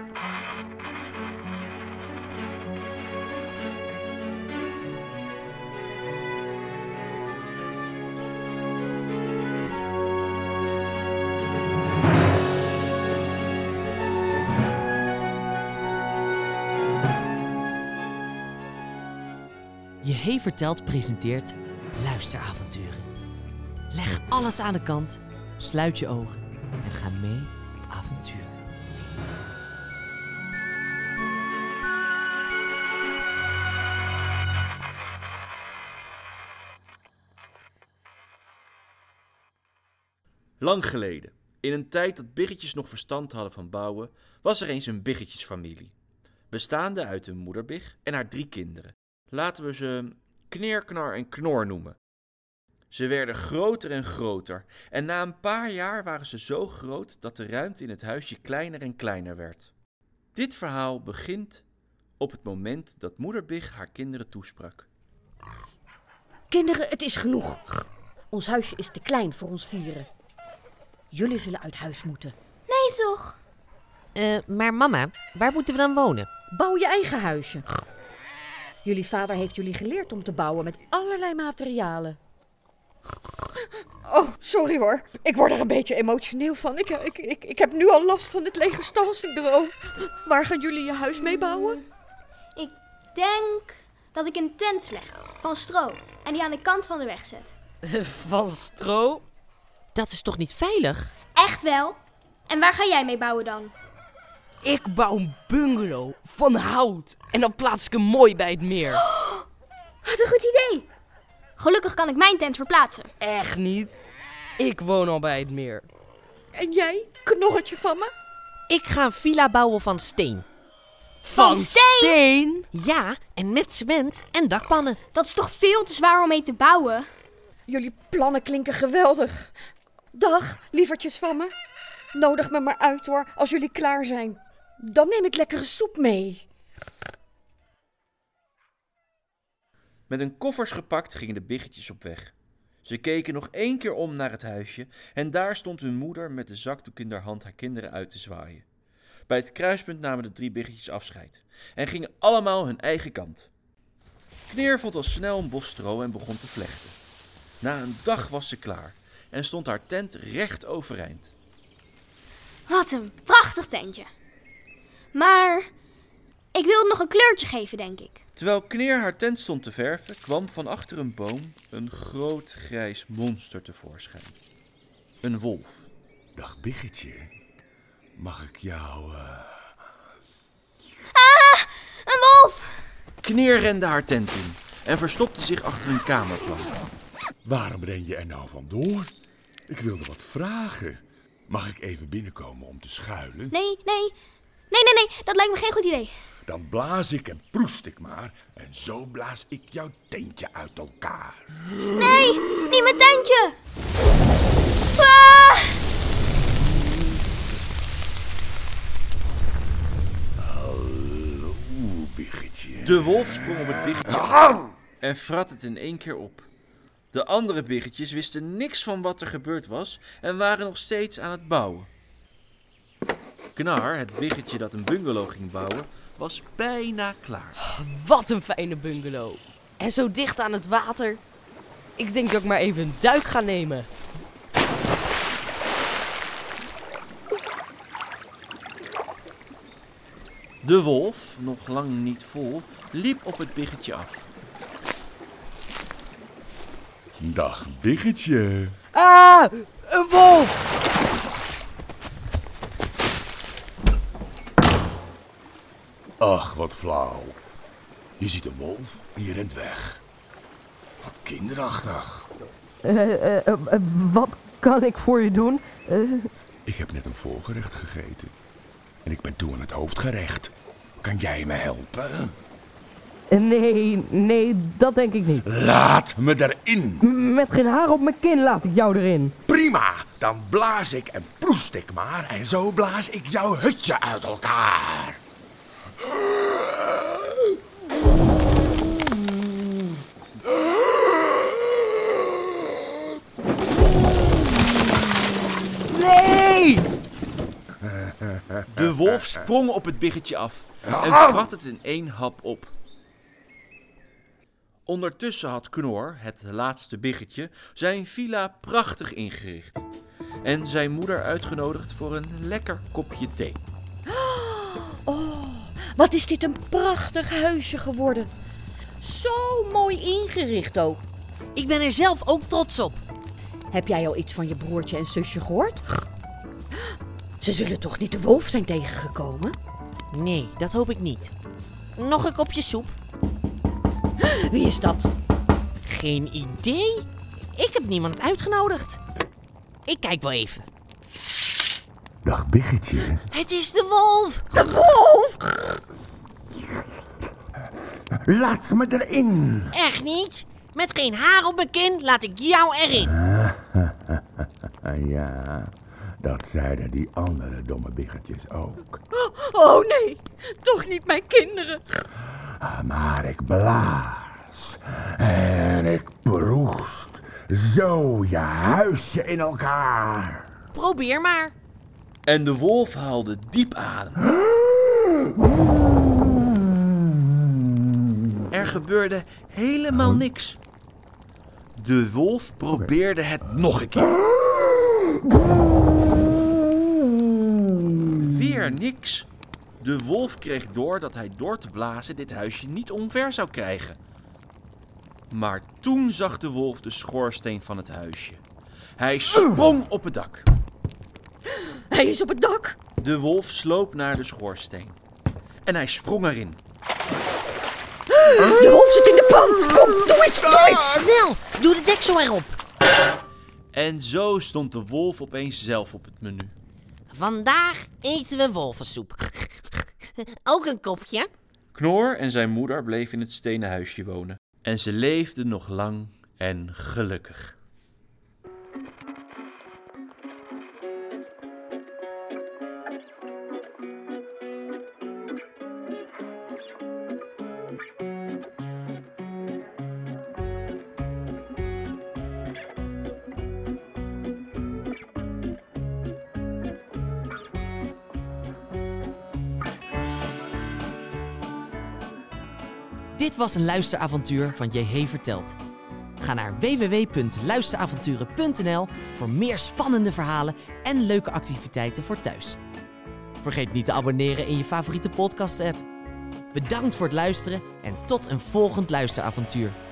Je Vertelt presenteert luisteravonturen. Leg alles aan de kant, sluit je ogen en ga mee op avontuur. Lang geleden, in een tijd dat biggetjes nog verstand hadden van bouwen, was er eens een biggetjesfamilie. Bestaande uit een moederbig en haar 3 kinderen. Laten we ze Kneer, Knar en Knor noemen. Ze werden groter en groter en na een paar jaar waren ze zo groot dat de ruimte in het huisje kleiner en kleiner werd. Dit verhaal begint op het moment dat moeder Big haar kinderen toesprak. Kinderen, het is genoeg. Ons huisje is te klein voor ons 4. Jullie zullen uit huis moeten. Nee toch? Maar mama, waar moeten we dan wonen? Bouw je eigen huisje. Jullie vader heeft jullie geleerd om te bouwen met allerlei materialen. Oh, sorry hoor. Ik word er een beetje emotioneel van. Ik heb nu al last van het lege stalsyndroom. Waar gaan jullie je huis mee bouwen? Ik denk dat ik een tent leg van stro en die aan de kant van de weg zet. Van stro? Dat is toch niet veilig? Echt wel? En waar ga jij mee bouwen dan? Ik bouw een bungalow van hout en dan plaats ik hem mooi bij het meer. Wat een goed idee! Gelukkig kan ik mijn tent verplaatsen. Echt niet. Ik woon al bij het meer. En jij, knorretje van me? Ik ga een villa bouwen van steen. Van steen? Ja, en met cement en dakpannen. Dat is toch veel te zwaar om mee te bouwen? Jullie plannen klinken geweldig. Dag, lievertjes van me. Nodig me maar uit hoor, als jullie klaar zijn. Dan neem ik lekkere soep mee. Met hun koffers gepakt gingen de biggetjes op weg. Ze keken nog 1 keer om naar het huisje en daar stond hun moeder met de zakdoek in haar hand haar kinderen uit te zwaaien. Bij het kruispunt namen de 3 biggetjes afscheid en gingen allemaal hun eigen kant. Kneer vond al snel een bos stro en begon te vlechten. Na een dag was ze klaar en stond haar tent recht overeind. Wat een prachtig tentje. Maar ik wil het nog een kleurtje geven, denk ik. Terwijl Kneer haar tent stond te verven, kwam van achter een boom een groot grijs monster tevoorschijn. Een wolf. Dag biggetje, mag ik jou... Ah, een wolf! Kneer rende haar tent in en verstopte zich achter een kamerplank. Waarom ren je er nou vandoor? Ik wilde wat vragen. Mag ik even binnenkomen om te schuilen? Nee, dat lijkt me geen goed idee. Dan blaas ik en proest ik maar. En zo blaas ik jouw tentje uit elkaar. Nee, niet mijn tentje! Ah! Hallo, biggetje. De wolf sprong op het biggetje en vrat het in 1 keer op. De andere biggetjes wisten niks van wat er gebeurd was en waren nog steeds aan het bouwen. Knar, het biggetje dat een bungalow ging bouwen, was bijna klaar. Wat een fijne bungalow. En zo dicht aan het water. Ik denk dat ik maar even een duik ga nemen. De wolf, nog lang niet vol, liep op het biggetje af. Dag biggetje. Ah, een wolf! Ach, wat flauw. Je ziet een wolf en je rent weg. Wat kinderachtig. Wat kan ik voor je doen? Ik heb net een voorgerecht gegeten. En ik ben toe aan het hoofdgerecht. Kan jij me helpen? Nee, dat denk ik niet. Laat me erin. Met geen haar op mijn kin laat ik jou erin. Prima, dan blaas ik en proest ik maar. En zo blaas ik jouw hutje uit elkaar. Nee! De wolf sprong op het biggetje af en vrat het in 1 hap op. Ondertussen had Knor, het laatste biggetje, zijn villa prachtig ingericht. En zijn moeder uitgenodigd voor een lekker kopje thee. Oh, wat is dit een prachtig huisje geworden. Zo mooi ingericht ook. Ik ben er zelf ook trots op. Heb jij al iets van je broertje en zusje gehoord? Ze zullen toch niet de wolf zijn tegengekomen? Nee, dat hoop ik niet. Nog een kopje soep? Wie is dat? Geen idee. Ik heb niemand uitgenodigd. Ik kijk wel even. Dag biggetje. Het is de wolf! De wolf! Laat me erin. Echt niet? Met geen haar op mijn kin laat ik jou erin. Ja, dat zeiden die andere domme biggetjes ook. Oh nee, toch niet mijn kinderen. Maar ik blaas en ik proest zo je huisje in elkaar. Probeer maar. En de wolf haalde diep adem. Er gebeurde helemaal niks. De wolf probeerde het nog een keer. Weer niks. De wolf kreeg door dat hij door te blazen dit huisje niet omver zou krijgen. Maar toen zag de wolf de schoorsteen van het huisje. Hij sprong op het dak. Hij is op het dak. De wolf sloop naar de schoorsteen. En hij sprong erin. De wolf zit in de pan. Kom, doe iets, doe iets. Snel, doe de deksel erop. En zo stond de wolf opeens zelf op het menu. Vandaag eten we wolvensoep. Ook een kopje? Knor en zijn moeder bleven in het stenen huisje wonen. En ze leefden nog lang en gelukkig. Dit was een luisteravontuur van JH Vertelt. Ga naar www.luisteravonturen.nl voor meer spannende verhalen en leuke activiteiten voor thuis. Vergeet niet te abonneren in je favoriete podcast-app. Bedankt voor het luisteren en tot een volgend luisteravontuur.